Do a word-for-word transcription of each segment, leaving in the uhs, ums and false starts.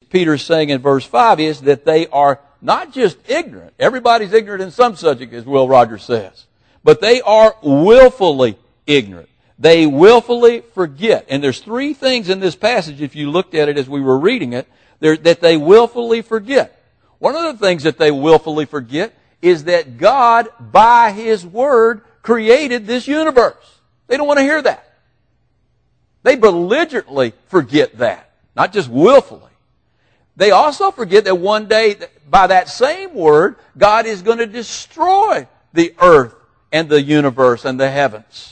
Peter's saying in verse five is that they are not just ignorant. Everybody's ignorant in some subject, as Will Rogers says. But they are willfully ignorant. They willfully forget. And there's three things in this passage, if you looked at it as we were reading it, that they willfully forget. One of the things that they willfully forget is that God, by His Word, created this universe. They don't want to hear that. They belligerently forget that, not just willfully. They also forget that one day, by that same Word, God is going to destroy the earth and the universe and the heavens.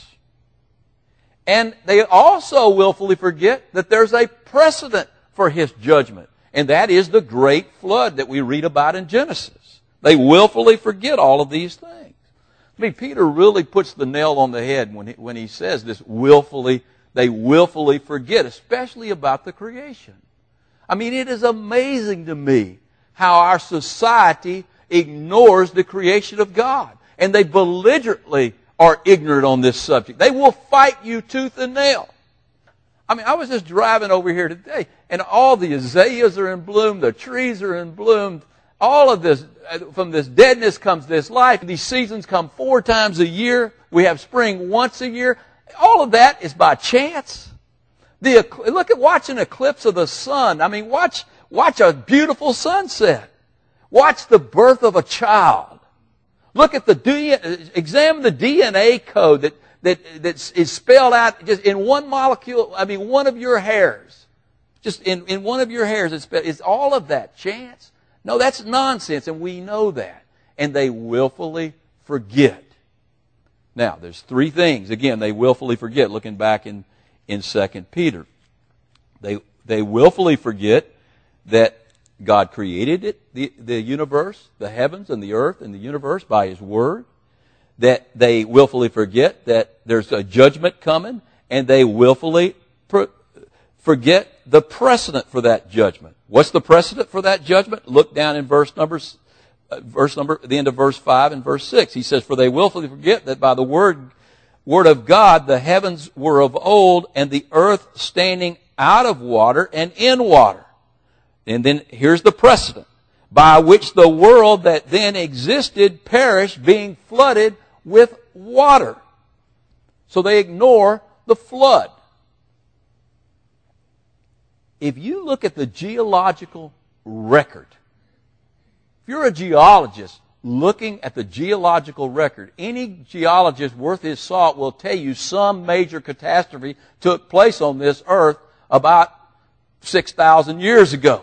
And they also willfully forget that there's a precedent for His judgment, and that is the great flood that we read about in Genesis. They willfully forget all of these things. I mean, Peter really puts the nail on the head when he, when he says this willfully, they willfully forget, especially about the creation. I mean, it is amazing to me how our society ignores the creation of God. And they belligerently are ignorant on this subject. They will fight you tooth and nail. I mean, I was just driving over here today, and all the azaleas are in bloom, the trees are in bloom, all of this, from this deadness comes this life. These seasons come four times a year. We have spring once a year. All of that is by chance. The, look at watch an eclipse of the sun. I mean, watch, watch a beautiful sunset. Watch the birth of a child. Look at the D N A, examine the D N A code that, that, that is spelled out just in one molecule, I mean, one of your hairs. Just in, in one of your hairs, it's, it's all of that chance. No, that's nonsense, and we know that. And they willfully forget. Now, there's three things. Again, they willfully forget, looking back in, in Second Peter. They, they willfully forget that God created it, the, the universe, the heavens and the earth and the universe by His Word. That they willfully forget that there's a judgment coming, and they willfully per, forget the precedent for that judgment. What's the precedent for that judgment? Look down in verse numbers, uh, verse number, the end of verse five and verse six. He says, "For they willfully forget that by the word, word of God the heavens were of old, and the earth standing out of water and in water." And then here's the precedent. "By which the world that then existed perished, being flooded with water." So they ignore the flood. If you look at the geological record, if you're a geologist looking at the geological record, any geologist worth his salt will tell you some major catastrophe took place on this earth about six thousand years ago.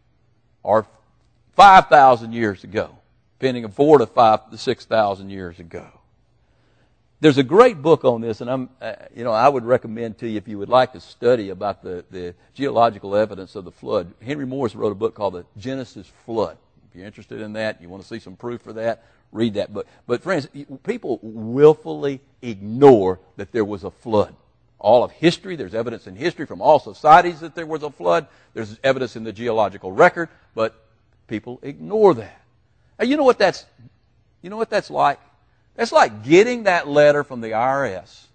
Or five thousand years ago, depending on four to five to six thousand years ago. There's a great book on this, and I'm, uh, you know, I would recommend to you if you would like to study about the, the geological evidence of the flood. Henry Morris wrote a book called The Genesis Flood. If you're interested in that, you want to see some proof for that, read that book. But friends, people willfully ignore that there was a flood. All of history, there's evidence in history from all societies that there was a flood. There's evidence in the geological record, but people ignore that. Now, you know what that's, you know what that's like? That's like getting that letter from the I R S,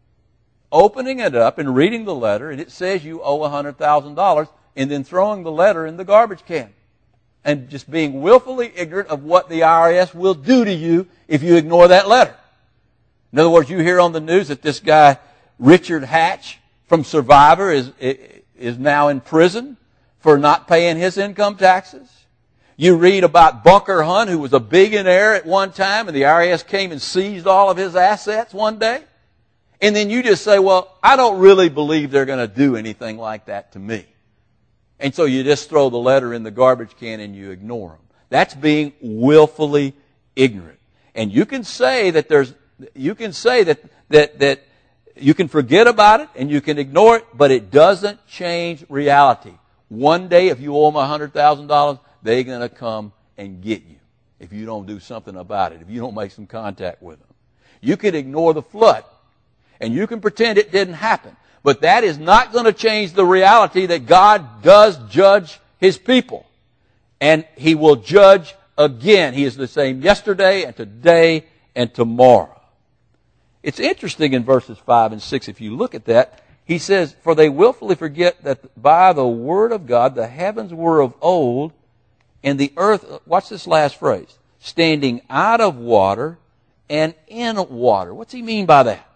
opening it up and reading the letter, and it says you owe one hundred thousand dollars, and then throwing the letter in the garbage can. And just being willfully ignorant of what the I R S will do to you if you ignore that letter. In other words, you hear on the news that this guy, Richard Hatch from Survivor, is, is now in prison for not paying his income taxes. You read about Bunker Hunt, who was a billionaire at one time, and the I R S came and seized all of his assets one day. And then you just say, well, I don't really believe they're going to do anything like that to me. And so you just throw the letter in the garbage can and you ignore them. That's being willfully ignorant. And you can say that there's, you can say that, that, that you can forget about it and you can ignore it, but it doesn't change reality. One day, if you owe them one hundred thousand dollars, they're going to come and get you if you don't do something about it, if you don't make some contact with them. You can ignore the flood, and you can pretend it didn't happen, but that is not going to change the reality that God does judge His people, and He will judge again. He is the same yesterday and today and tomorrow. It's interesting in verses five and six, if you look at that, He says, for they willfully forget that by the word of God the heavens were of old, and the earth, watch this last phrase, standing out of water and in water. What's he mean by that?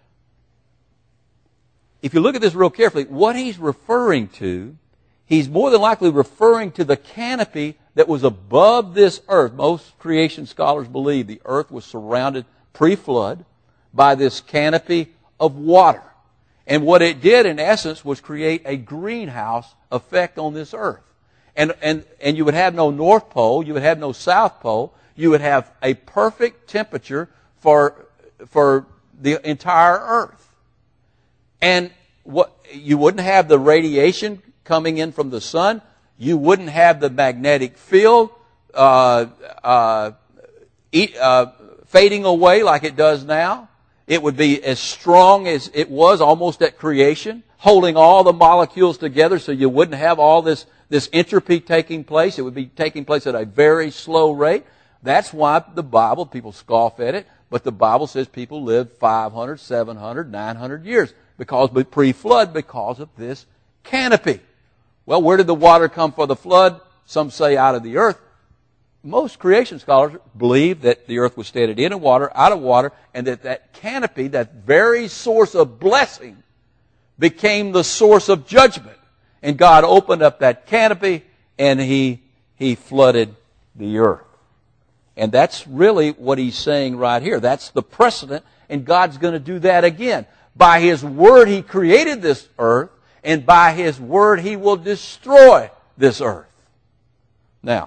If you look at this real carefully, what he's referring to, he's more than likely referring to the canopy that was above this earth. Most creation scholars believe the earth was surrounded pre-flood by this canopy of water. And what it did, in essence, was create a greenhouse effect on this earth. And, and, and you would have no North Pole, you would have no South Pole, you would have a perfect temperature for, for the entire earth. And what, you wouldn't have the radiation coming in from the sun, you wouldn't have the magnetic field uh, uh, eat, uh, fading away like it does now. It would be as strong as it was almost at creation, holding all the molecules together so you wouldn't have all this, this entropy taking place. It would be taking place at a very slow rate. That's why the Bible, people scoff at it, but the Bible says people lived five hundred, seven hundred, nine hundred years because pre-flood because of this canopy. Well, where did the water come for the flood? Some say out of the earth. Most creation scholars believe that the earth was standing in water, out of water, and that that canopy, that very source of blessing, became the source of judgment. And God opened up that canopy, and He, He flooded the earth. And that's really what He's saying right here. That's the precedent, and God's going to do that again. By His Word, He created this earth, and by His Word, He will destroy this earth. Now,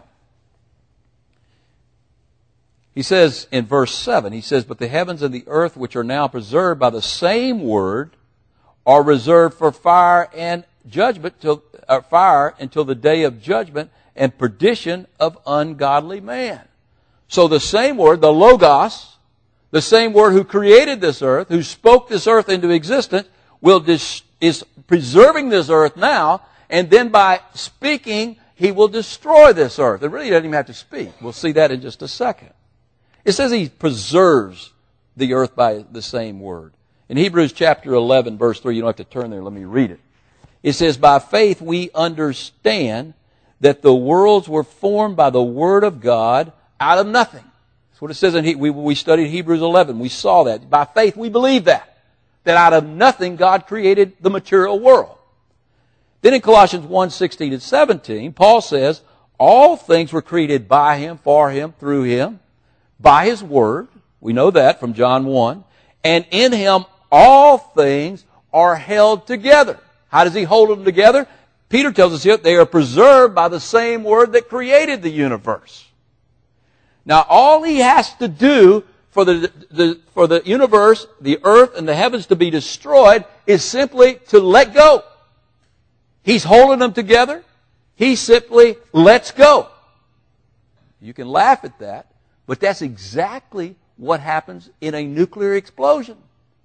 He says in verse seven, He says, but the heavens and the earth which are now preserved by the same word are reserved for fire and judgment, till, uh, fire until the day of judgment and perdition of ungodly man. So the same word, the Logos, the same word who created this earth, who spoke this earth into existence, will dis- is preserving this earth now, and then by speaking, He will destroy this earth. It really doesn't even have to speak. We'll see that in just a second. It says He preserves the earth by the same word. In Hebrews chapter eleven, verse three, you don't have to turn there, let me read it. It says, by faith we understand that the worlds were formed by the word of God out of nothing. That's what it says in, we, we studied Hebrews eleven. We saw that. By faith we believe that. That out of nothing God created the material world. Then in Colossians one, sixteen and seventeen, Paul says, all things were created by Him, for Him, through Him, by His Word. We know that from John one. And in Him all things are held together. How does He hold them together? Peter tells us here they are preserved by the same Word that created the universe. Now all He has to do for the, the, for the universe, the earth, and the heavens to be destroyed is simply to let go. He's holding them together. He simply lets go. You can laugh at that, but that's exactly what happens in a nuclear explosion.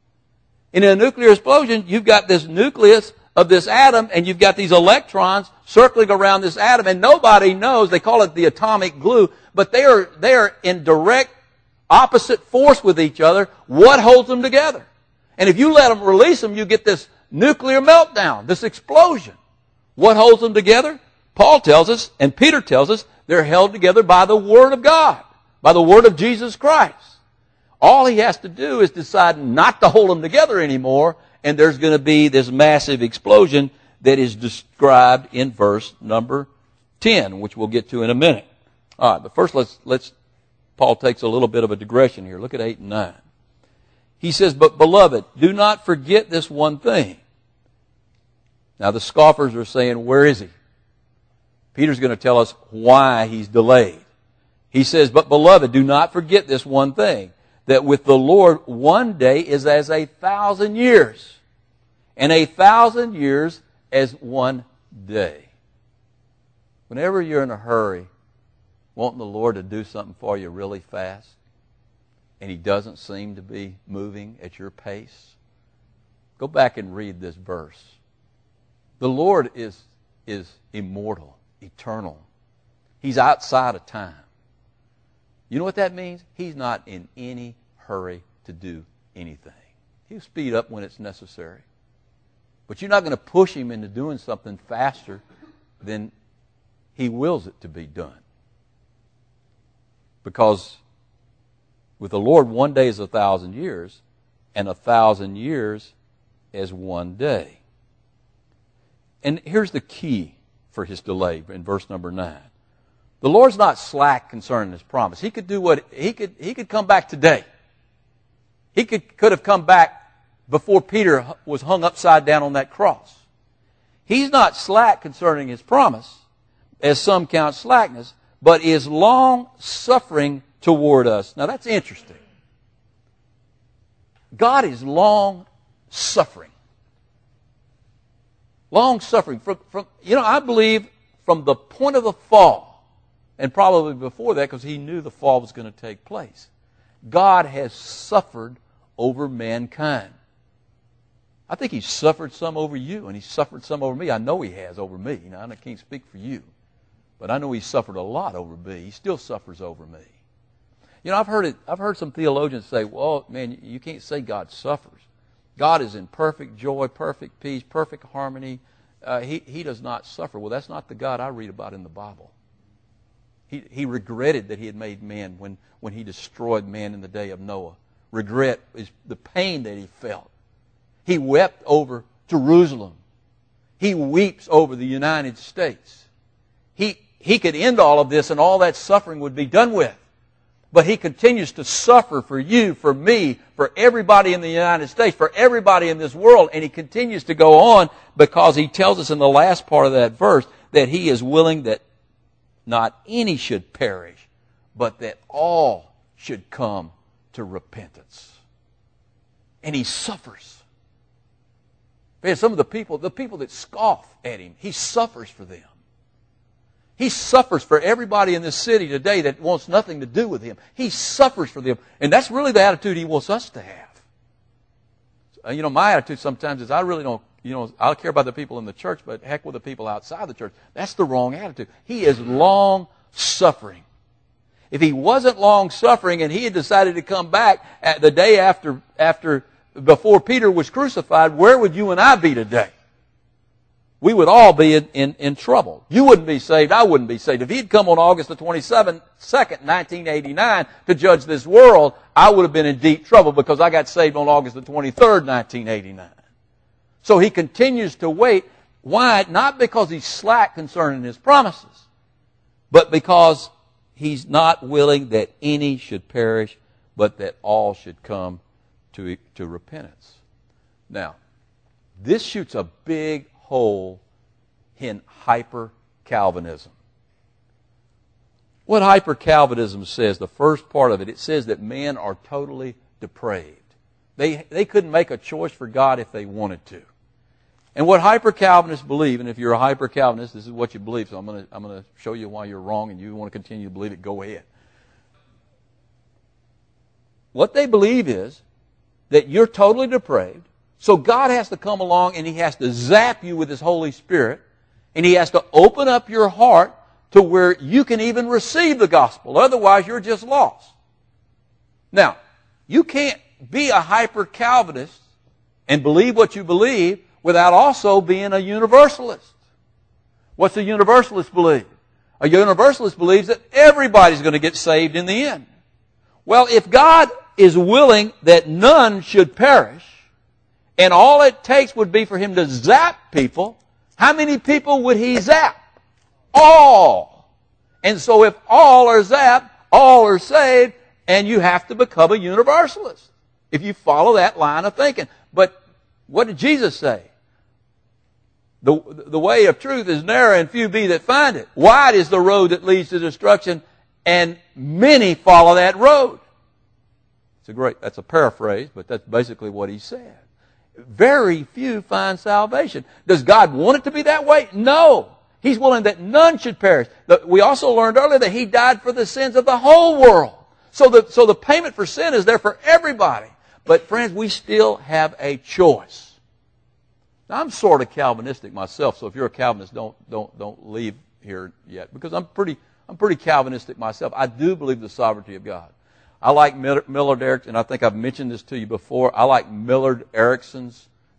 In a nuclear explosion, you've got this nucleus of this atom, and you've got these electrons circling around this atom, and nobody knows, they call it the atomic glue, but they are, they are in direct opposite force with each other. What holds them together? And if you let them release them, you get this nuclear meltdown, this explosion. What holds them together? Paul tells us, and Peter tells us, they're held together by the Word of God, by the Word of Jesus Christ. All he has to do is decide not to hold them together anymore, and there's going to be this massive explosion that is described in verse number ten, which we'll get to in a minute. All right, but first let's, let's, Paul takes a little bit of a digression here. Look at eight and nine. He says, but beloved, do not forget this one thing. Now the scoffers are saying, where is He? Peter's going to tell us why He's delayed. He says, but beloved, do not forget this one thing, that with the Lord one day is as a thousand years, and a thousand years as one day. Whenever you're in a hurry, wanting the Lord to do something for you really fast, and He doesn't seem to be moving at your pace, go back and read this verse. The Lord is, is immortal, eternal. He's outside of time. You know what that means? He's not in any hurry to do anything. He'll speed up when it's necessary. But you're not going to push him into doing something faster than he wills it to be done. Because with the Lord, one day is a thousand years, and a thousand years is one day. And here's the key for his delay in verse number nine. The Lord's not slack concerning his promise. He could do what he could. He could come back today. He could could have come back before Peter was hung upside down on that cross. He's not slack concerning his promise, as some count slackness, but is long suffering toward us. Now that's interesting. God is long suffering. Long suffering. From, from, you know, I believe from the point of the fall, and probably before that, because he knew the fall was going to take place, God has suffered over mankind. I think he's suffered some over you, and he's suffered some over me. I know he has over me. Now, I can't speak for you, but I know he suffered a lot over me. He still suffers over me. You know, I've heard it. I've heard some theologians say, well, man, you can't say God suffers. God is in perfect joy, perfect peace, perfect harmony. Uh, he, he does not suffer. Well, that's not the God I read about in the Bible. He, he regretted that he had made man when, when he destroyed man in the day of Noah. Regret is the pain that he felt. He wept over Jerusalem. He weeps over the United States. He, he could end all of this and all that suffering would be done with. But he continues to suffer for you, for me, for everybody in the United States, for everybody in this world. And he continues to go on because he tells us in the last part of that verse that he is willing that not any should perish, but that all should come to repentance. And he suffers. Man, some of the people, the people that scoff at him, he suffers for them. He suffers for everybody in this city today that wants nothing to do with him. He suffers for them. And that's really the attitude he wants us to have. You know, my attitude sometimes is I really don't, you know, I care about the people in the church, but heck with the people outside the church. That's the wrong attitude. He is long suffering. If he wasn't long suffering and he had decided to come back at the day after, after, before Peter was crucified, where would you and I be today? We would all be in, in, in trouble. You wouldn't be saved. I wouldn't be saved. If he'd come on August the twenty-second, nineteen eighty-nine to judge this world, I would have been in deep trouble because I got saved on August the twenty-third, nineteen eighty-nine. So he continues to wait. Why? Not because he's slack concerning his promises, but because he's not willing that any should perish, but that all should come to, to repentance. Now, this shoots a big hole in hyper-Calvinism. What hyper-Calvinism says, the first part of it, it says that men are totally depraved. They, they couldn't make a choice for God if they wanted to. And what hyper-Calvinists believe, and if you're a hyper-Calvinist, this is what you believe, so I'm going to I'm going to show you why you're wrong and you want to continue to believe it, go ahead. What they believe is that you're totally depraved, so God has to come along and he has to zap you with his Holy Spirit, and he has to open up your heart to where you can even receive the gospel. Otherwise, you're just lost. Now, you can't be a hyper-Calvinist and believe what you believe without also being a universalist. What's a universalist believe? A universalist believes that everybody's going to get saved in the end. Well, if God is willing that none should perish, and all it takes would be for him to zap people, how many people would he zap? All. And so if all are zapped, all are saved, and you have to become a universalist if you follow that line of thinking. But what did Jesus say? The, the way of truth is narrow and few be that find it. Wide is the road that leads to destruction, and many follow that road. It's a great, that's a paraphrase, but that's basically what he said. Very few find salvation. Does God want it to be that way? No. He's willing that none should perish. We also learned earlier that he died for the sins of the whole world. So the, so the payment for sin is there for everybody. But friends, we still have a choice. Now, I'm sort of Calvinistic myself, so if you're a Calvinist, don't, don't, don't leave here yet. Because I'm pretty, I'm pretty Calvinistic myself. I do believe the sovereignty of God. I like Millard Erickson, and I think I've mentioned this to you before. I like Millard Erickson's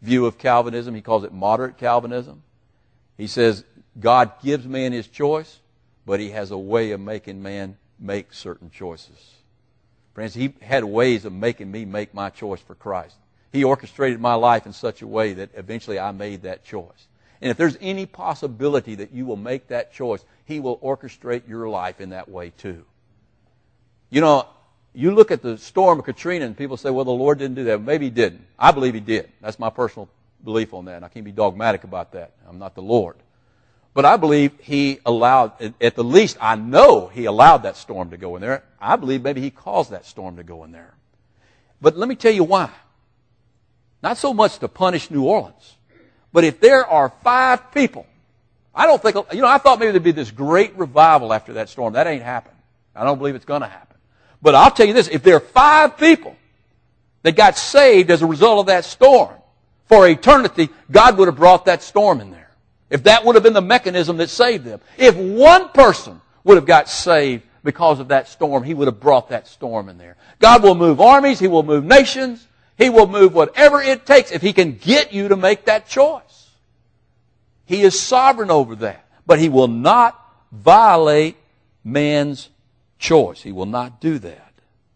view of Calvinism. He calls it moderate Calvinism. He says God gives man his choice, but he has a way of making man make certain choices. Friends, he had ways of making me make my choice for Christ. He orchestrated my life in such a way that eventually I made that choice. And if there's any possibility that you will make that choice, He will orchestrate your life in that way too. You know, you look at the storm of Katrina and people say, well, the Lord didn't do that. Maybe He didn't. I believe He did. That's my personal belief on that. And I can't be dogmatic about that. I'm not the Lord. But I believe He allowed, at the least I know He allowed that storm to go in there. I believe maybe He caused that storm to go in there. But let me tell you why. Not so much to punish New Orleans, but if there are five people, I don't think, you know, I thought maybe there'd be this great revival after that storm. That ain't happened. I don't believe it's going to happen. But I'll tell you this, if there are five people that got saved as a result of that storm, for eternity, God would have brought that storm in there. If that would have been the mechanism that saved them. If one person would have got saved because of that storm, He would have brought that storm in there. God will move armies. He will move nations. He will move whatever it takes if He can get you to make that choice. He is sovereign over that. But He will not violate man's choice. He will not do that.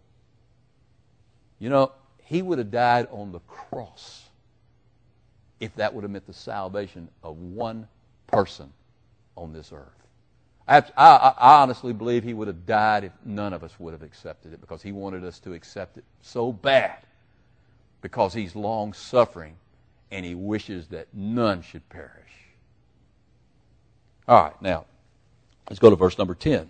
You know, He would have died on the cross if that would have meant the salvation of one person on this earth. I, I, I honestly believe He would have died if none of us would have accepted it, because He wanted us to accept it so bad, because He's long-suffering and He wishes that none should perish. All right, now, let's go to verse number ten.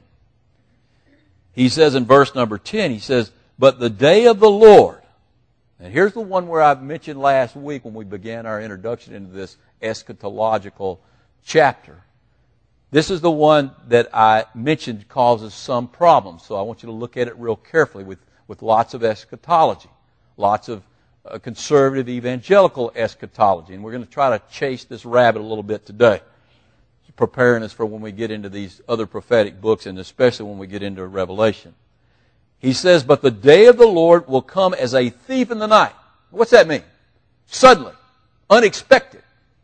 He says in verse number ten, He says, but the day of the Lord, and here's the one where I mentioned last week when we began our introduction into this eschatological chapter. This is the one that I mentioned causes some problems, so I want you to look at it real carefully with, with lots of eschatology, lots of uh, conservative evangelical eschatology, and we're going to try to chase this rabbit a little bit today, preparing us for when we get into these other prophetic books, and especially when we get into Revelation. He says, but the day of the Lord will come as a thief in the night. What's that mean? Suddenly, unexpected,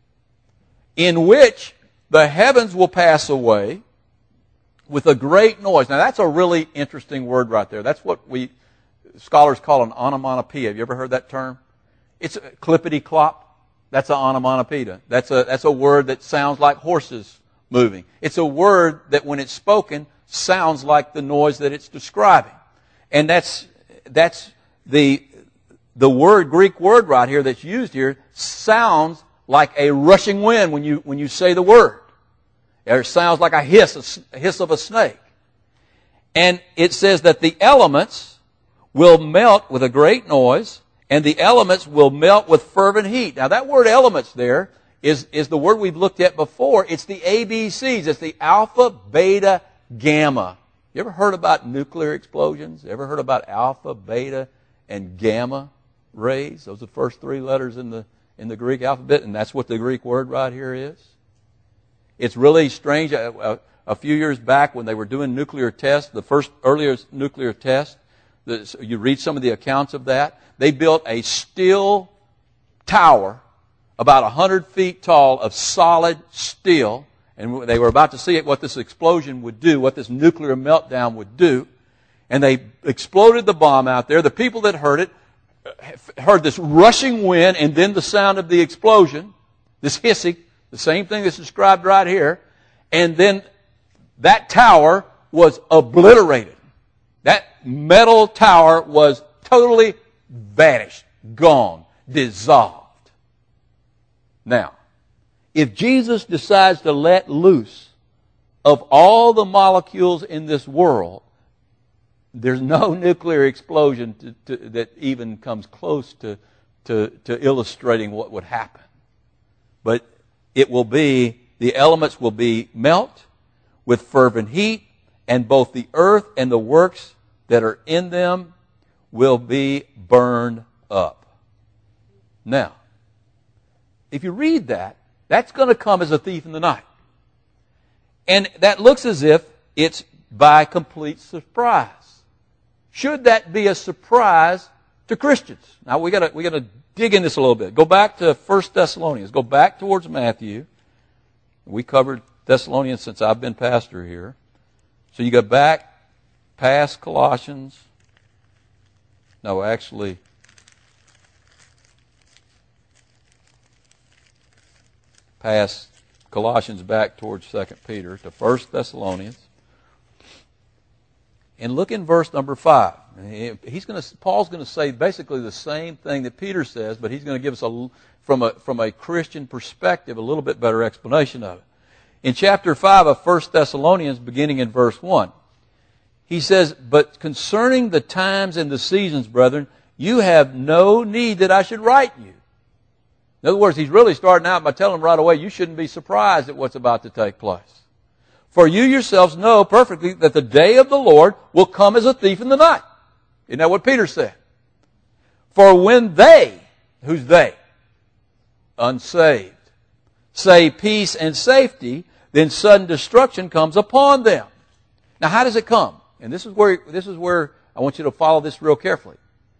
in which the heavens will pass away with a great noise. Now that's a really interesting word right there. That's what we scholars call an onomatopoeia. Have you ever heard that term? It's a clippity-clop. That's an onomatopoeia. That's a, that's a word that sounds like horses moving. It's a word that when it's spoken sounds like the noise that it's describing. And that's, that's the, the word, Greek word right here that's used here sounds like a rushing wind when you, when you say the word. It sounds like a hiss, a hiss of a snake. And it says that the elements will melt with a great noise, and the elements will melt with fervent heat. Now that word elements there is, is the word we've looked at before. It's the A B Cs. It's the alpha, beta, gamma. You ever heard about nuclear explosions? Ever heard about alpha, beta, and gamma rays? Those are the first three letters in the in the Greek alphabet, and that's what the Greek word right here is. It's really strange. A, a, a few years back when they were doing nuclear tests, the first earliest nuclear test, the, you read some of the accounts of that, they built a steel tower about one hundred feet tall of solid steel. And they were about to see it, what this explosion would do, what this nuclear meltdown would do. And they exploded the bomb out there. The people that heard it heard this rushing wind and then the sound of the explosion, this hissing, the same thing that's described right here. And then that tower was obliterated. That metal tower was totally vanished, gone, dissolved. Now, if Jesus decides to let loose of all the molecules in this world, there's no nuclear explosion to, to, that even comes close to, to, to illustrating what would happen. But it will be, the elements will be melt with fervent heat, and both the earth and the works that are in them will be burned up. Now, if you read that, that's going to come as a thief in the night. And that looks as if it's by complete surprise. Should that be a surprise to to Christians. Now we gotta, we gotta dig in this a little bit. Go back to First Thessalonians. Go back towards Matthew. We covered Thessalonians since I've been pastor here. So you go back past Colossians. No, actually, past Colossians back towards Second Peter to First Thessalonians. And look in verse number five. He's going to, Paul's going to say basically the same thing that Peter says, but he's going to give us a, from a, from a Christian perspective, a little bit better explanation of it. In chapter five of First Thessalonians, beginning in verse one, he says, "But concerning the times and the seasons, brethren, you have no need that I should write you." In other words, he's really starting out by telling them right away, you shouldn't be surprised at what's about to take place. "For you yourselves know perfectly that the day of the Lord will come as a thief in the night." Isn't that what Peter said? "For when they," who's they? Unsaved. "Say peace and safety, then sudden destruction comes upon them." Now how does it come? And this is where, this is where I want you to follow this real carefully.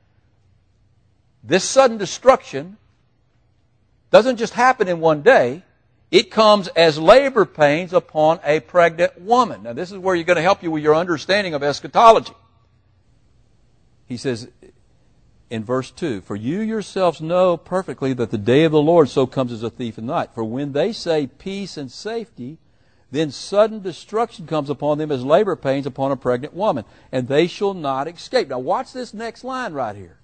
This sudden destruction doesn't just happen in one day. It comes as labor pains upon a pregnant woman. Now this is where you're going to help you with your understanding of eschatology. He says in verse two, "For you yourselves know perfectly that the day of the Lord so comes as a thief in the night. For when they say peace and safety, then sudden destruction comes upon them as labor pains upon a pregnant woman, and they shall not escape." Now watch this next line right here.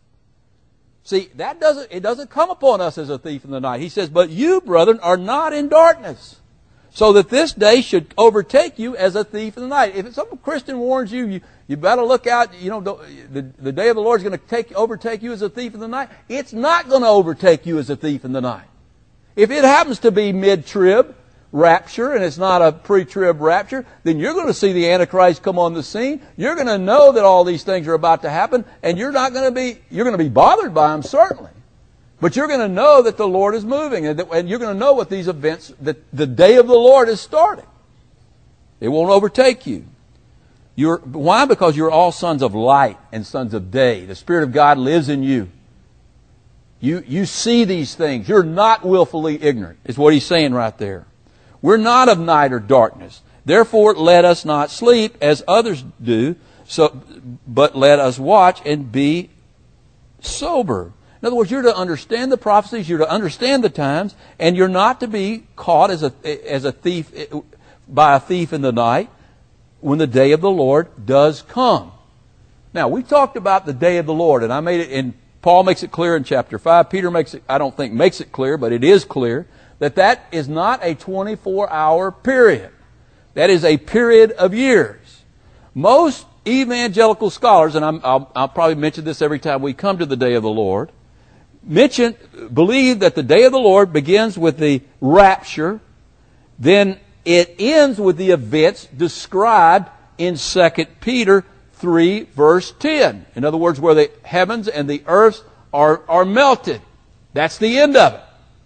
See, that doesn't, it doesn't come upon us as a thief in the night. He says, "But you, brethren, are not in darkness, so that this day should overtake you as a thief in the night." If some Christian warns you, you, you better look out, you know, the, the day of the Lord is going to take, overtake you as a thief in the night. It's not going to overtake you as a thief in the night. If it happens to be mid-trib rapture, and it's not a pre-trib rapture, then you're going to see the Antichrist come on the scene. You're going to know that all these things are about to happen, and you're not going to be, you're going to be bothered by them, certainly. But you're going to know that the Lord is moving, and, that, and you're going to know what these events, that the day of the Lord is starting. It won't overtake you. You're, why? Because you're all sons of light and sons of day. The Spirit of God lives in you. You, you see these things. You're not willfully ignorant, is what he's saying right there. We're not of night or darkness. Therefore, let us not sleep as others do, so, but let us watch and be sober. In other words, you're to understand the prophecies, you're to understand the times, and you're not to be caught as a, as a thief, by a thief in the night when the day of the Lord does come. Now, we talked about the day of the Lord, and I made it, and Paul makes it clear in chapter five. Peter makes it, I don't think makes it clear, but it is clear that that is not a twenty-four hour period. That is a period of years. Most evangelical scholars, and I'm, I'll, I'll probably mention this every time we come to the day of the Lord, mention, believe that the day of the Lord begins with the rapture, then it ends with the events described in Second Peter three verse ten. In other words, where the heavens and the earth are, are melted. That's the end of it.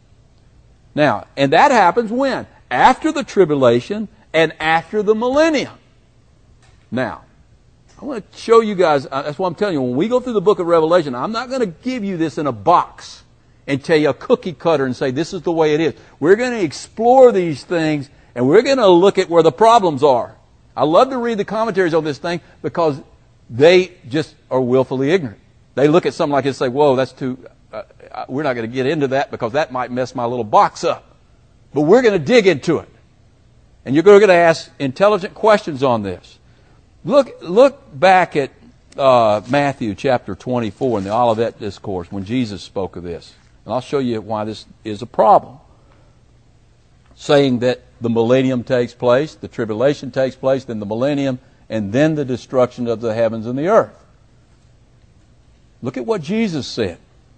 Now, and that happens when? After the tribulation and after the millennium. Now, I want to show you guys, uh, that's what I'm telling you, when we go through the book of Revelation, I'm not going to give you this in a box and tell you a cookie cutter and say this is the way it is. We're going to explore these things and we're going to look at where the problems are. I love to read the commentaries on this thing because they just are willfully ignorant. They look at something like this and say, whoa, that's too... Uh, we're not going to get into that because that might mess my little box up. But we're going to dig into it. And you're going to ask intelligent questions on this. Look, look back at uh, Matthew chapter twenty-four in the Olivet Discourse when Jesus spoke of this. And I'll show you why this is a problem. Saying that the millennium takes place, the tribulation takes place, then the millennium, and then the destruction of the heavens and the earth. Look at what Jesus said.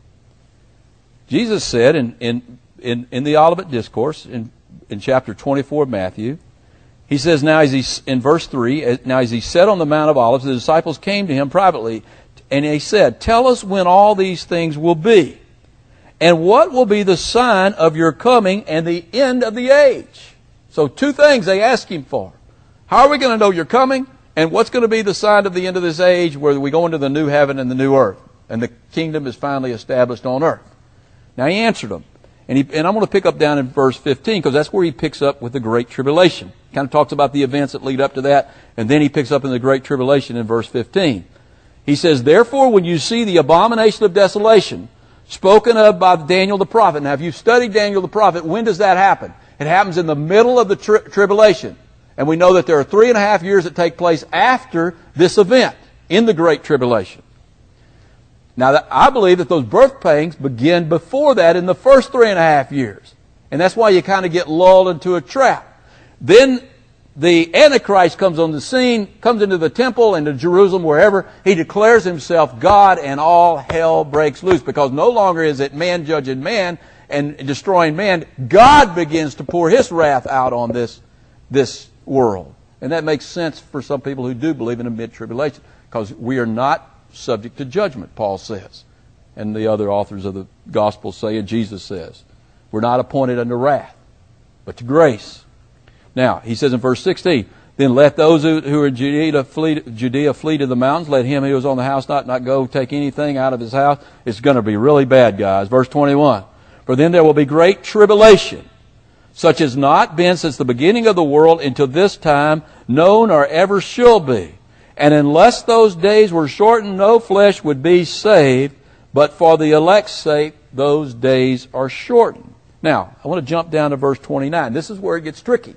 Jesus said in, in, in, in the Olivet Discourse, in, in chapter twenty-four of Matthew, he says, now as he, in verse three, now as he sat on the Mount of Olives, the disciples came to him privately, and he said, "Tell us when all these things will be, and what will be the sign of your coming and the end of the age?" So two things they ask him for. How are we going to know you're coming? And what's going to be the sign of the end of this age where we go into the new heaven and the new earth? and the kingdom is finally established on earth. Now he answered them. And, he, and I'm going to pick up down in verse fifteen, because that's where he picks up with the Great Tribulation. He kind of talks about the events that lead up to that, and then he picks up in the Great Tribulation in verse fifteen. He says, therefore, when you see the abomination of desolation spoken of by Daniel the prophet. Now, if you've studied Daniel the prophet, when does that happen? It happens in the middle of the tri- tribulation. And we know that there are three and a half years that take place after this event in the Great Tribulation. Now, I believe that those birth pangs begin before that in the first three and a half years. And that's why you kind of get lulled into a trap. Then the Antichrist comes on the scene, comes into the temple, into Jerusalem, wherever. He declares himself God, and all hell breaks loose. Because no longer is it man judging man and destroying man. God begins to pour His wrath out on this, this world. And that makes sense for some people who do believe in a mid-tribulation. Because we are not subject to judgment, Paul says. And the other authors of the Gospels say, and Jesus says. We're not appointed unto wrath, but to grace. Now, he says in verse sixteen, then let those who, who are in Judea flee, Judea flee to the mountains. Let him who is on the housetop not go take anything out of his house. It's going to be really bad, guys. Verse twenty-one, for then there will be great tribulation, such as not been since the beginning of the world until this time, no nor ever shall be. And unless those days were shortened, no flesh would be saved. But for the elect's sake, those days are shortened. Now, I want to jump down to verse twenty-nine. This is where it gets tricky.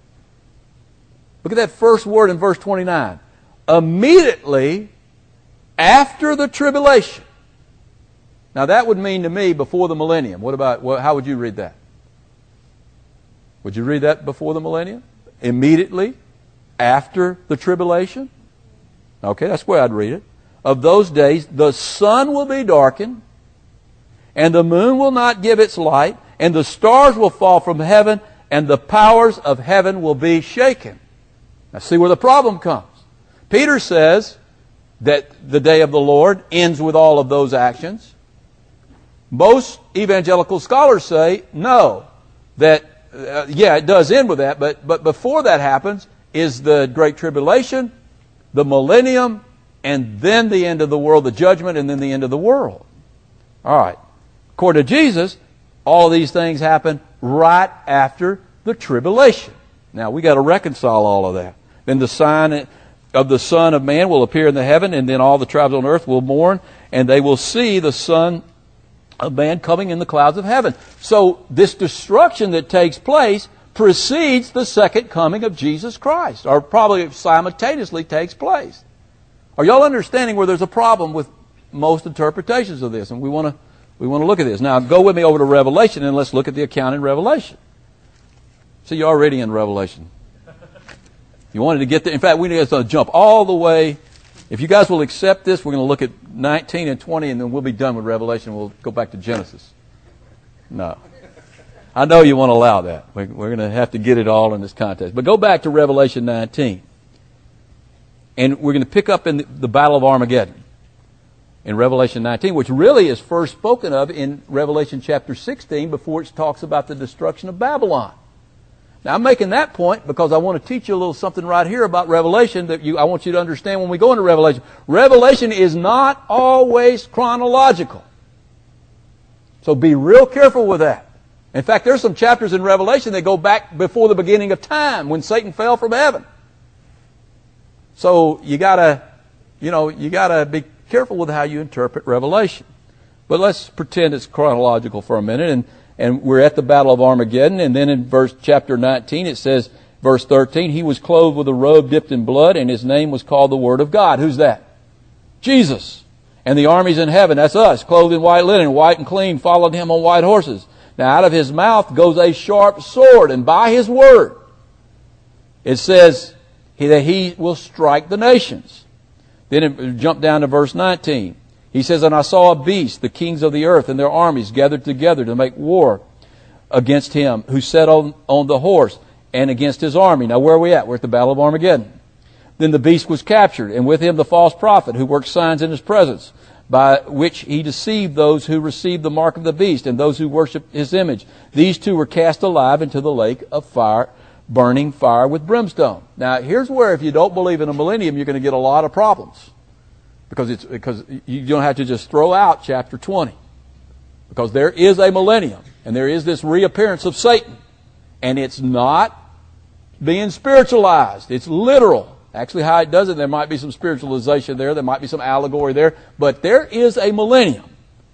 Look at that first word in verse twenty-nine. Immediately after the tribulation. Now, that would mean to me before the millennium. What about, well, how would you read that? Would you read that before the millennium? Immediately after the tribulation? Okay, that's where I'd read it. Of those days, the sun will be darkened, and the moon will not give its light, and the stars will fall from heaven, and the powers of heaven will be shaken. Now see where the problem comes. Peter says that the day of the Lord ends with all of those actions. Most evangelical scholars say, no, that, uh, yeah, it does end with that, but, but before that happens is the Great Tribulation, the millennium, and then the end of the world, the judgment, and then the end of the world. All right. According to Jesus, all these things happen right after the tribulation. Now, we got to reconcile all of that. Then the sign of the Son of Man will appear in the heaven, and then all the tribes on earth will mourn, and they will see the Son of Man coming in the clouds of heaven. So this destruction that takes place precedes the second coming of Jesus Christ, or probably simultaneously takes place. Are y'all understanding where there's a problem with most interpretations of this? And we want to we want to look at this. Now, go with me over to Revelation, and let's look at the account in Revelation. See, you're already in Revelation. You wanted to get there. In fact, we need to jump all the way. If you guys will accept this, we're going to look at nineteen and twenty, and then we'll be done with Revelation. We'll go back to Genesis. No. I know you won't allow that. We're going to have to get it all in this context. But go back to Revelation nineteen. And we're going to pick up in the, the Battle of Armageddon in Revelation nineteen, which really is first spoken of in Revelation chapter sixteen before it talks about the destruction of Babylon. Now, I'm making that point because I want to teach you a little something right here about Revelation that you, I want you to understand when we go into Revelation. Revelation is not always chronological. So be real careful with that. In fact, there's some chapters in Revelation that go back before the beginning of time when Satan fell from heaven. So you gotta, you know, you gotta be careful with how you interpret Revelation. But let's pretend it's chronological for a minute, and, and we're at the Battle of Armageddon, and then in verse chapter nineteen it says, verse thirteen, he was clothed with a robe dipped in blood, and his name was called the Word of God. Who's that? Jesus. And the armies in heaven, that's us, clothed in white linen, white and clean, followed him on white horses. Now out of his mouth goes a sharp sword, and by his word it says that he will strike the nations. Then it jump down to verse nineteen. He says, and I saw a beast, the kings of the earth and their armies gathered together to make war against him who sat on, on the horse and against his army. Now where are we at? We're at the Battle of Armageddon. Then the beast was captured, and with him the false prophet who worked signs in his presence, by which he deceived those who received the mark of the beast and those who worshiped his image. These two were cast alive into the lake of fire, burning fire with brimstone. Now, here's where if you don't believe in a millennium, you're going to get a lot of problems. Because it's because you don't have to just throw out chapter twenty. Because there is a millennium, and there is this reappearance of Satan. And it's not being spiritualized. It's literal. Actually, how it does it, there might be some spiritualization there. There might be some allegory there. But there is a millennium.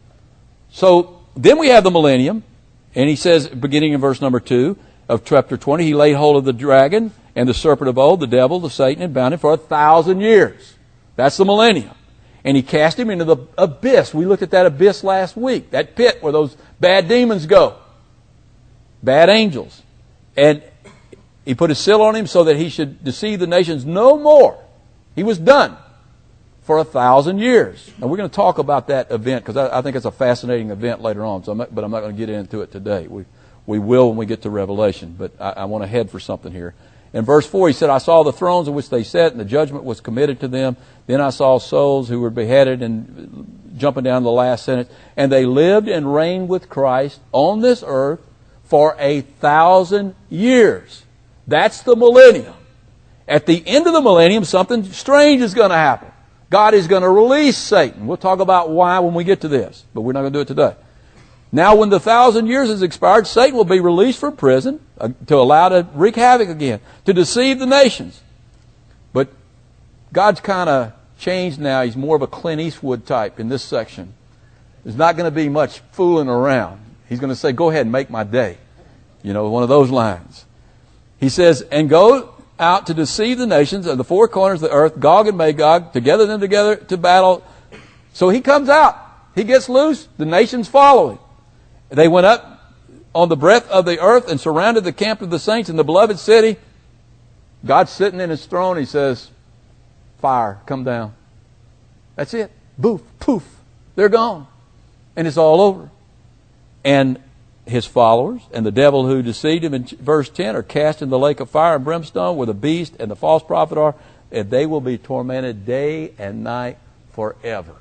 So then we have the millennium. And he says, beginning in verse number two of chapter twenty, he laid hold of the dragon and the serpent of old, the devil, the Satan, and bound him for a thousand years. That's the millennium. And he cast him into the abyss. We looked at that abyss last week. That pit where those bad demons go. Bad angels. And he put a seal on him so that he should deceive the nations no more. He was done for a thousand years. Now we're going to talk about that event because I, I think it's a fascinating event later on. So I'm not, but I'm not going to get into it today. We we will when we get to Revelation. But I, I want to head for something here. In verse four, he said, I saw the thrones in which they sat, and the judgment was committed to them. Then I saw souls who were beheaded, and jumping down to the last sentence, and they lived and reigned with Christ on this earth for a thousand years. That's the millennium. At the end of the millennium, something strange is going to happen. God is going to release Satan. We'll talk about why when we get to this, but we're not going to do it today. Now, when the thousand years has expired, Satan will be released from prison uh, to allow to wreak havoc again, to deceive the nations. But God's kind of changed now. He's more of a Clint Eastwood type in this section. There's not going to be much fooling around. He's going to say, go ahead and make my day. You know, one of those lines. He says, and go out to deceive the nations of the four corners of the earth, Gog and Magog, to gather them together to battle. So he comes out. He gets loose. The nations follow him. They went up on the breadth of the earth and surrounded the camp of the saints in the beloved city. God's sitting in his throne. He says, fire, come down. That's it. Boof, poof. They're gone. And it's all over. And his followers and the devil who deceived him in verse ten are cast in the lake of fire and brimstone where the beast and the false prophet are, and they will be tormented day and night forever.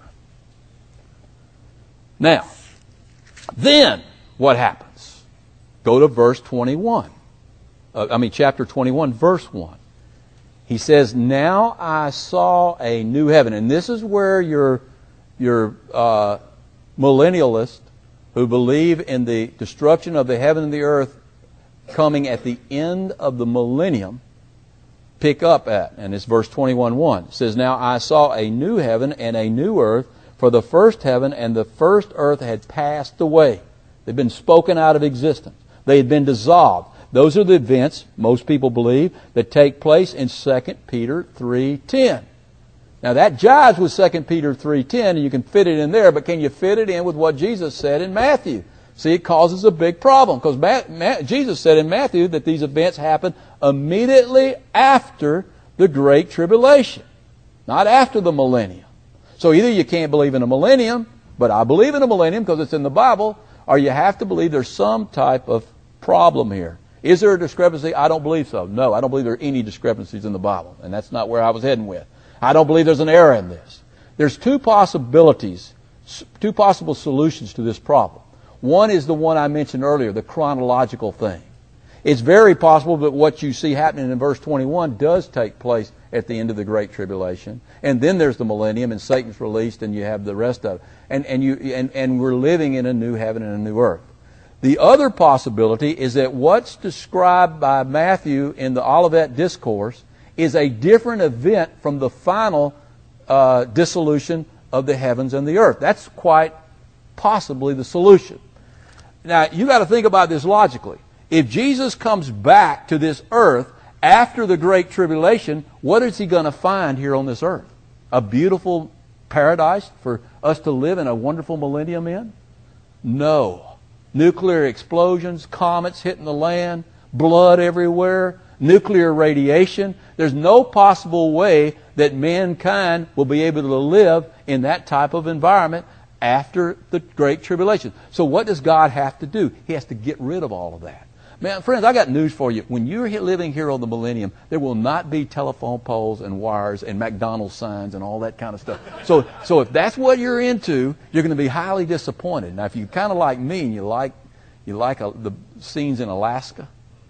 Now, then what happens? Go to verse twenty-one. Uh, I mean, chapter twenty-one, verse one. He says, now I saw a new heaven. And this is where your, your uh, millennialists who believe in the destruction of the heaven and the earth coming at the end of the millennium pick up at. And it's verse twenty-one one. It says, now I saw a new heaven and a new earth, for the first heaven and the first earth had passed away. They've been spoken out of existence. They had been dissolved. Those are the events, most people believe, that take place in Second Peter three ten. Now that jives with Second Peter three ten, and you can fit it in there, but can you fit it in with what Jesus said in Matthew? See, it causes a big problem, because Ma- Ma- Jesus said in Matthew that these events happen immediately after the Great Tribulation, not after the millennium. So either you can't believe in a millennium, but I believe in a millennium because it's in the Bible, or you have to believe there's some type of problem here. Is there a discrepancy? I don't believe so. No, I don't believe there are any discrepancies in the Bible, and that's not where I was heading with. I don't believe there's an error in this. There's two possibilities, two possible solutions to this problem. One is the one I mentioned earlier, the chronological thing. It's very possible that what you see happening in verse twenty-one does take place at the end of the Great Tribulation. And then there's the millennium, and Satan's released, and you have the rest of it. And, and, you, and, and we're living in a new heaven and a new earth. The other possibility is that what's described by Matthew in the Olivet Discourse is a different event from the final uh, dissolution of the heavens and the earth. That's quite possibly the solution. Now, you got to think about this logically. If Jesus comes back to this earth after the Great Tribulation, what is he going to find here on this earth? A beautiful paradise for us to live in a wonderful millennium in? No. Nuclear explosions, comets hitting the land, blood everywhere, nuclear radiation. There's no possible way that mankind will be able to live in that type of environment after the Great Tribulation. So what does God have to do? He has to get rid of all of that. Man, friends, I got news for you. When you're living here on the millennium, there will not be telephone poles and wires and McDonald's signs and all that kind of stuff. So, so if that's what you're into, you're going to be highly disappointed. Now, if you kind of like me and you like, you like a, the scenes in Alaska,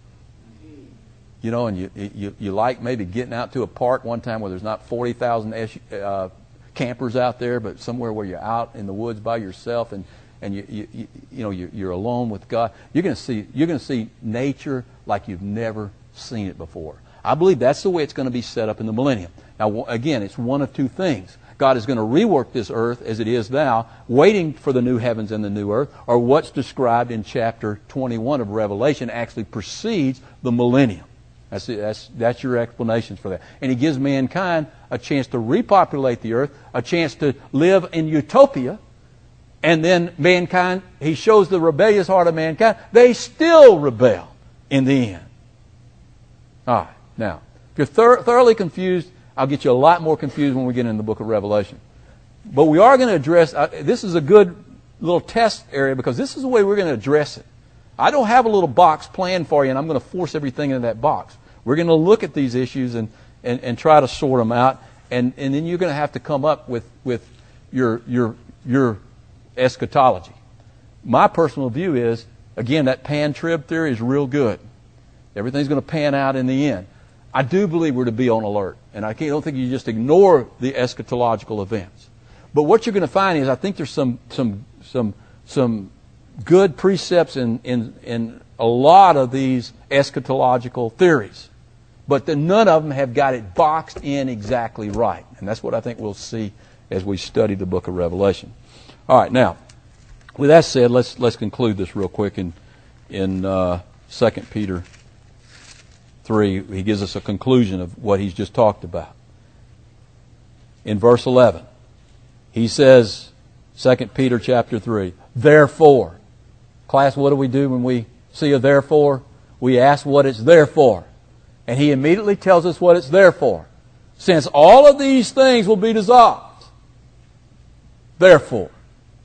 you know, and you, you, you like maybe getting out to a park one time where there's not forty thousand uh, campers out there, but somewhere where you're out in the woods by yourself and, and you, you, you, you know, you're, you're alone with God, you're going to see, you're going to see nature like you've never seen it before. I believe that's the way it's going to be set up in the millennium. Now, again, it's one of two things. God is going to rework this earth as it is now, waiting for the new heavens and the new earth, or what's described in chapter twenty-one of Revelation actually precedes the millennium. That's, that's, that's your explanations for that. And He gives mankind a chance to repopulate the earth, a chance to live in utopia, and then mankind, He shows the rebellious heart of mankind. They still rebel in the end. All right. Now, if you're thor- thoroughly confused, I'll get you a lot more confused when we get into the book of Revelation. But we are going to address, uh, this is a good little test area because this is the way we're going to address it. I don't have a little box planned for you and I'm going to force everything into that box. We're going to look at these issues and, and, and try to sort them out. And, and then you're going to have to come up with, with your, your, your eschatology. My personal view is, again, that pan-trib theory is real good. Everything's going to pan out in the end. I do believe we're to be on alert. And I don't think you just ignore the eschatological events. But what you're going to find is I think there's some some some some good precepts in, in, in a lot of these eschatological theories. But the, none of them have got it boxed in exactly right. And that's what I think we'll see as we study the book of Revelation. All right, now, with that said, let's let's conclude this real quick in, in uh, Second Peter three. He gives us a conclusion of what he's just talked about. In verse eleven, he says, Second Peter chapter three, therefore. Class, what do we do when we see a therefore? We ask what it's there for. And he immediately tells us what it's there for. Since all of these things will be dissolved. Therefore.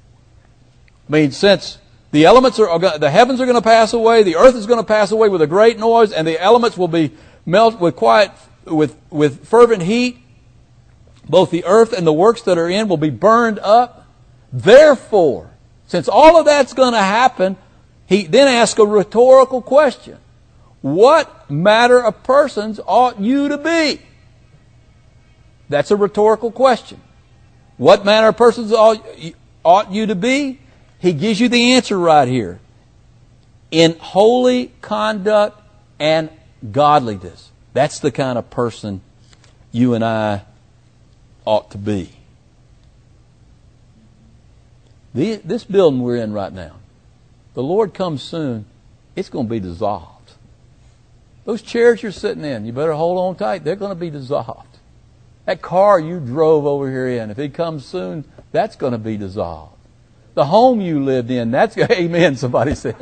I mean, since the elements are, the heavens are going to pass away, the earth is going to pass away with a great noise, and the elements will be melted with quiet, with, with fervent heat. Both the earth and the works that are in will be burned up. Therefore, since all of that's going to happen, he then asks a rhetorical question. What manner of persons ought you to be? That's a rhetorical question. What manner of persons ought, ought you to be? He gives you the answer right here. In holy conduct and godliness. That's the kind of person you and I ought to be. The, this building we're in right now, the Lord comes soon, it's going to be dissolved. Those chairs you're sitting in, you better hold on tight. They're going to be dissolved. That car you drove over here in, if it comes soon, that's going to be dissolved. The home you lived in, that's, amen, somebody said.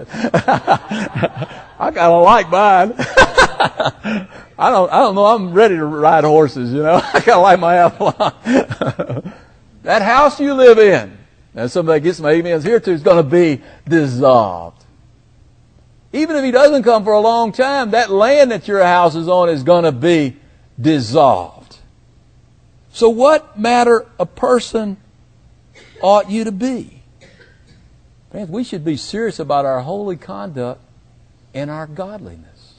I kind of like mine. I don't, I don't know, I'm ready to ride horses, you know. I kind of like my Avalon. That house you live in, and somebody gets some amens here too, is going to be dissolved. Even if he doesn't come for a long time, that land that your house is on is going to be dissolved. So what matter a person ought you to be? Friends, we should be serious about our holy conduct and our godliness.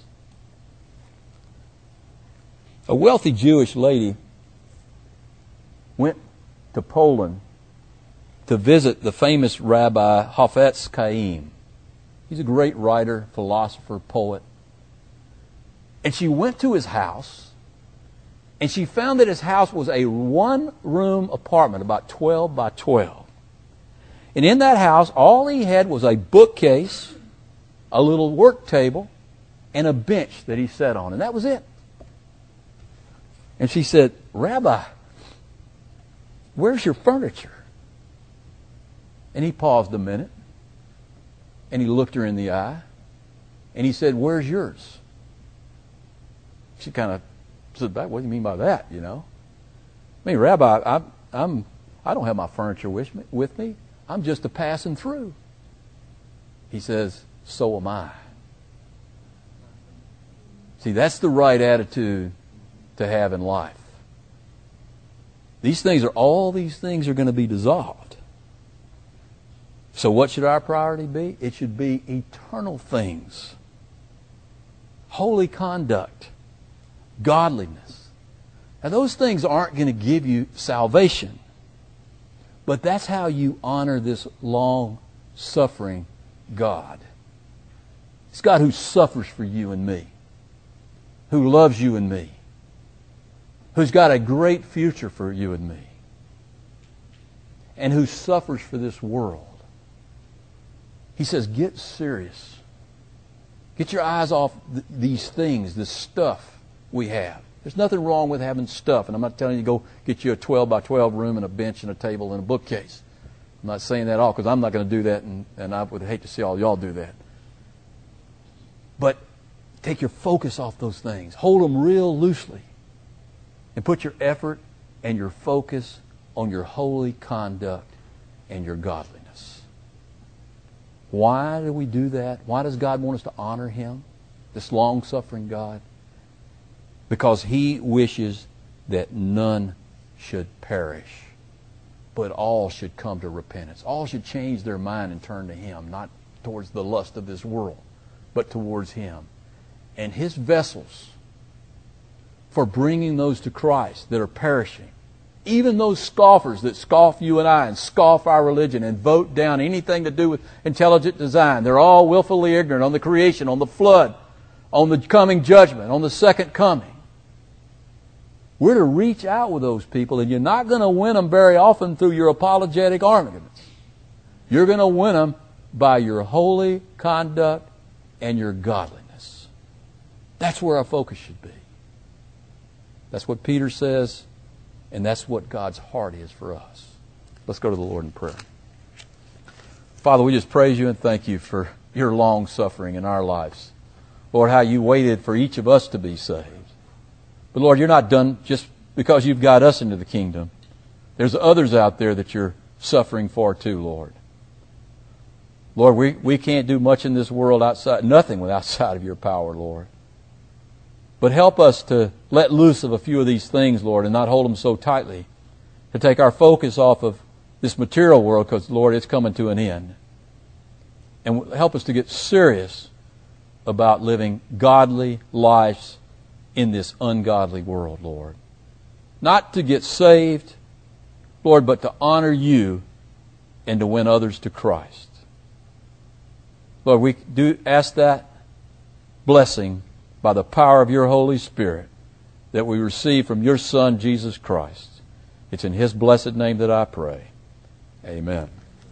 A wealthy Jewish lady went to Poland to visit the famous Rabbi Hafetz Chaim. He's a great writer, philosopher, poet. And she went to his house, and she found that his house was a one-room apartment, about twelve by twelve. And in that house, all he had was a bookcase, a little work table, and a bench that he sat on. And that was it. And she said, Rabbi, where's your furniture? And he paused a minute. And he looked her in the eye. And he said, where's yours? She kind of stood back. What do you mean by that, you know? I mean, Rabbi, I, I'm, I don't have my furniture with me. With me. I'm just a passing through. He says, so am I. See, that's the right attitude to have in life. These things are, all these things are going to be dissolved. So what should our priority be? It should be eternal things. Holy conduct. Godliness. Now those things aren't going to give you salvation. But that's how you honor this long-suffering God. It's God who suffers for you and me, who loves you and me, who's got a great future for you and me, and who suffers for this world. He says, get serious. Get your eyes off th- these things, this stuff we have. There's nothing wrong with having stuff. And I'm not telling you to go get you a twelve by twelve room and a bench and a table and a bookcase. I'm not saying that at all, because I'm not going to do that, and, and I would hate to see all y'all do that. But take your focus off those things. Hold them real loosely. And put your effort and your focus on your holy conduct and your godliness. Why do we do that? Why does God want us to honor Him, this long-suffering God? Because He wishes that none should perish, but all should come to repentance. All should change their mind and turn to Him, not towards the lust of this world, but towards Him. And His vessels for bringing those to Christ that are perishing, even those scoffers that scoff you and I and scoff our religion and vote down anything to do with intelligent design, they're all willfully ignorant on the creation, on the flood, on the coming judgment, on the second coming. We're to reach out with those people, and you're not going to win them very often through your apologetic arguments. You're going to win them by your holy conduct and your godliness. That's where our focus should be. That's what Peter says, and that's what God's heart is for us. Let's go to the Lord in prayer. Father, we just praise You and thank You for Your long suffering in our lives. Lord, how You waited for each of us to be saved. But Lord, You're not done just because You've got us into the kingdom. There's others out there that You're suffering for too, Lord. Lord, we, we can't do much in this world outside, nothing outside of Your power, Lord. But help us to let loose of a few of these things, Lord, and not hold them so tightly. To take our focus off of this material world, because, Lord, it's coming to an end. And help us to get serious about living godly lives in this ungodly world, Lord. Not to get saved, Lord, but to honor You and to win others to Christ. Lord, we do ask that blessing by the power of Your Holy Spirit that we receive from Your Son, Jesus Christ. It's in His blessed name that I pray. Amen.